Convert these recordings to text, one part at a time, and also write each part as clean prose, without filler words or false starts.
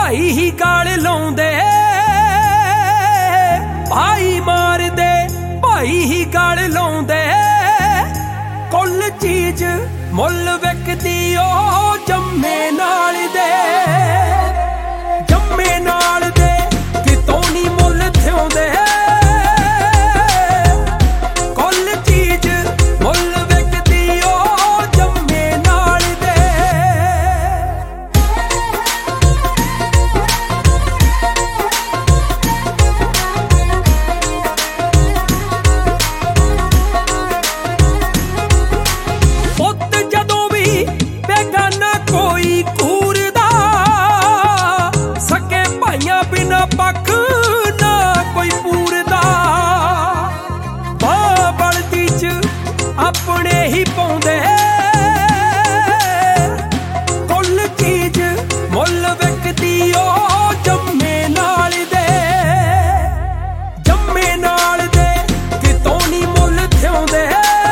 ਭਾਈ ਹੀ ਗਾਲ ਲਾਉਂਦੇ, ਭਾਈ ਮਾਰਦੇ ਭਾਈ ਹੀ ਗਾਲ ਲਾਉਂਦੇ। ਕੁੱਲ ਚੀਜ਼ ਮੁੱਲ ਵਿਕਦੀ ਉਹ ਜੰਮੇ ਨਾਲ ਦੇ, ਜੰਮੇ ਨਾਲ ਦੇ ਕਿਤੋਂ ਨੀ ਮੁੱਲ ਥਿਉਂਦੇ। ਕੁੱਲ ਚੀਜ਼ ਮੁੱਲ ਵਿਕਦੀ ਉਹ ਜੰਮੇ ਨਾਲ ਦੇ। ਪੁੱਤ ਜਦੋਂ ਵੀ ਬੇਗਾਨਾ ਕੋਈ ਘੂਰਦਾ, ਸਕੇ ਭਾਈਆਂ ਬਿਨਾ ਪੱਖ ਨਾ ਕੋਈ ਪੂਰਦਾ। ਬਾਹ ਬਲਦੀ ਚ ਆਪਣੇ ਹੀ ਪਾਉਂਦੇ, ਕੁੱਲ ਚੀਜ਼ ਮੁੱਲ ਵਿਕਦੀ ਉਹ ਜੰਮੇ ਨਾਲ ਦੇ, ਜੰਮੇ ਨਾਲ ਦੇ ਕਿਤੋਂ ਨੀ ਮੁੱਲ ਥਿਉਂਦੇ।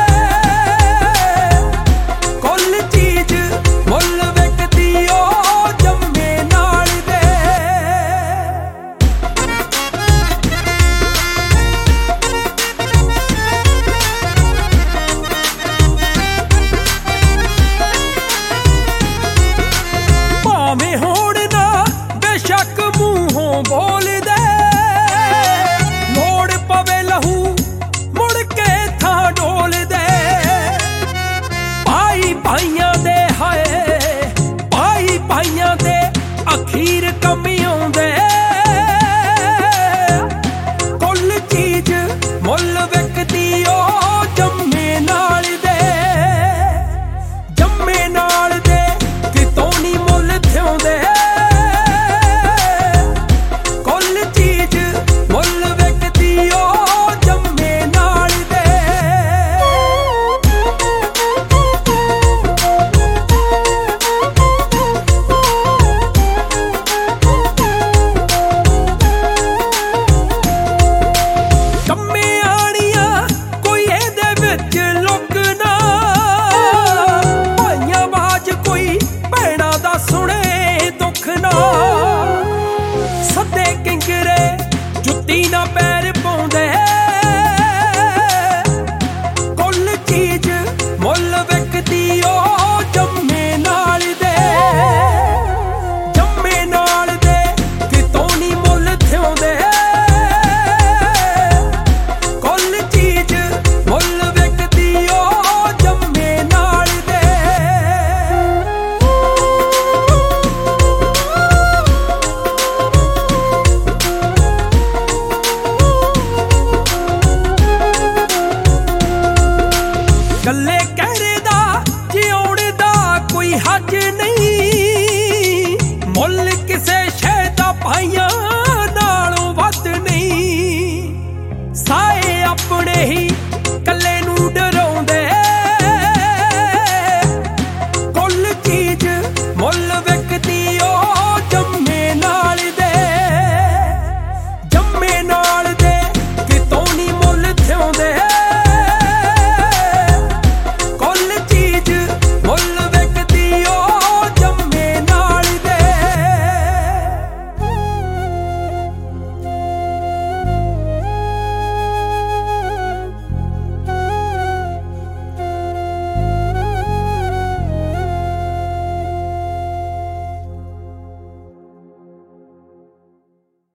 ਕੁੱਲ ਚੀਜ਼ ਮੁੱਲ ਵਿਕਦੀ ਉਹ ਜੰਮੇ ਨਾਲ ਦੇ। ਭਾਵੇਂ ਹੋਣ ਨਾ ਬੇਸ਼ੱਕ ਮੂੰਹੋਂ ਬੋਲਦੇ, ਲੋੜ ਪਵੇ ਲਹੂ ਮੁੜ ਕੇ ਥਾਂ ਡੋਲਦੇ। ਭਾਈ ਭਾਈਆਂ ਦੇ ਹਾਏ, ਭਾਈ ਭਾਈਆਂ ਦੇ ਅਖੀਰ ਕੰਮ ਆਉਂਦੇ। ਕੁੱਲ ਚੀਜ਼ ਮੁੱਲ ਵਿਕਦੀ ਉਹ ਜੰਮੇ ਨਾਲ ਦੇ, ਜੰਮੇ ਨਾਲ ਦੇ ਕਿਤੋਂ ਨੀ ਮੁੱਲ ਥਿਉਂਦੇ। ਕੁੱਲ ਚੀਜ਼ ਮੁੱਲ ਵਿਕਦੀ ਉਹ ਜੰਮੇ ਨਾਲ ਦੇ। ਕੰਮੇ ਆਣੀਆਂ ਕੋਈ ਇਹਦੇ ਵਿੱਚ ਲੁਕਣਾ, ਭਾਈਆਂ ਬਾਜ ਕੋਈ ਭੈਣਾਂ ਦਾ ਸੁਣੇ ਦੁੱਖ ਨਾ। ਸੱਦੇ ਕਿੰਗਰੇ ਜੁੱਤੀ ਨਾ ਪੈਰ ਪਾਉਂਦੇ, ਕੁੱਲ ਚੀਜ਼ ਮੁੱਲ ਵਿਕਦੀ ਉਹ ਜੰਮੇ ਨਾਲ ਦੇ, ਜੰਮੇ ਨਾਲ ਦੇ ਕਿਤੋਂ ਨੀ ਮੁੱਲ ਥਿਉਂਦੇ। ਕੁੱਲ ਚੀਜ਼ ਮੁੱਲ ਵਿਕਦੀ ਉਹ ਜੰਮੇ ਨਾਲ ਦੇ। ਗੱਲੇ ਕਹਿਰੇ ਦਾ ਜਿਉਣ ਦਾ ਕੋਈ ਹੱਜ ਨਹੀਂ, ਮੁੱਲ ਕਿਸੇ ਸ਼ੈ ਦਾ ਭਾਈਆਂ ਨਾਲੋਂ ਵੱਧ ਨਹੀਂ। ਸਾਏ ਆਪਣੇ ਹੀ ਕੱਲੇ ਨੂੰ ਡਰ